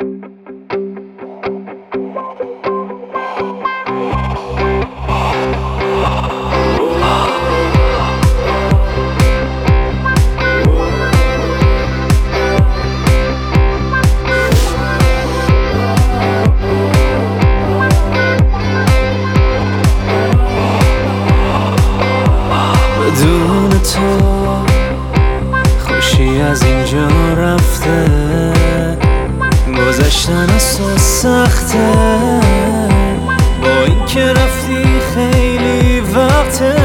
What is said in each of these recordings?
بدون تو خوشی از اینجا رفته، گذشتن از تو سخته، با این که رفتی خیلی وقته.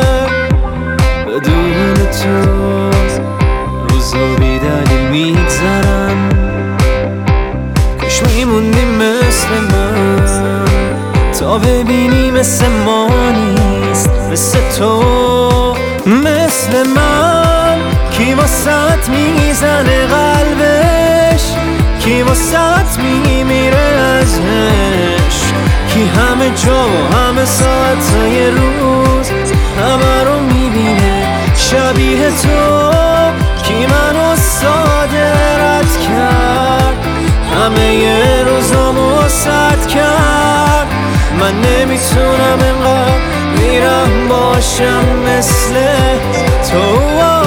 بدون تو روزا بی دلیل میگذرن، کاش میموندی مثل من تا ببینی مثل ما نیست، مثل تو مثل من. کی واسط میزنه قلبش، کی واسط میمیره از عشق، کی همه جا و همه ساعتای روز همه رو میبینه شبیه تو. کی منو ساده رد کرد، همه ی روزامو سد کرد. من نمیتونم انقدر میرم باشم مثل تو.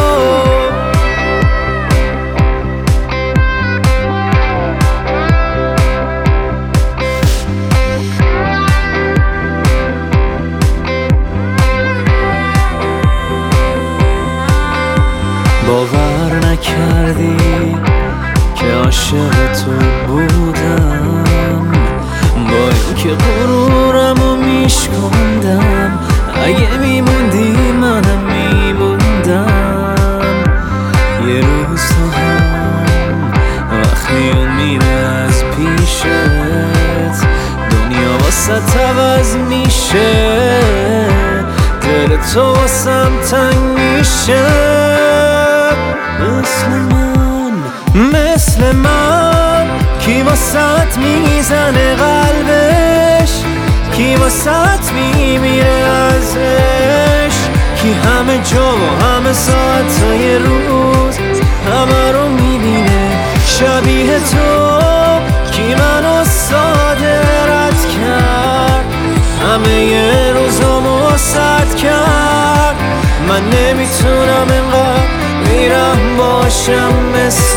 باور نکردی که عاشق تو بودم، با اینکه غرورمو میشکندم. اگه میموندی منم میموندم. یه روز تو هم وقتی میره از پیشت، دنیا واسه عوض میشه، دل تو واسم تنگ میشه. مثل من کی واسط میزنه قلبش، کی واسط میمیره از عشق، کی همه جا و همه ساعتای روز همه رو میبینه شبیه تو. کی منو ساده رد کرد، همه ی روزامو سد کرد. من نمیتونم انقدر میرم باشم مثل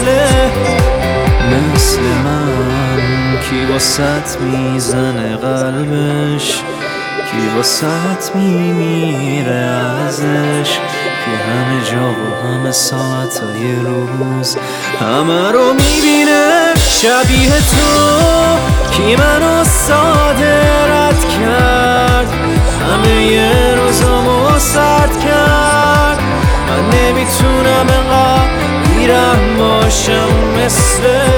من. کی واسط میزنه قلبش، کی واسط میمیره از عشق، کی همه جا و همه ساعتای روز همه رو میبینه شبیه تو. کی منو ساده رد کرد، همه ی روزامو سد کرد. من نمیتونم انقدر میرم باشم مثل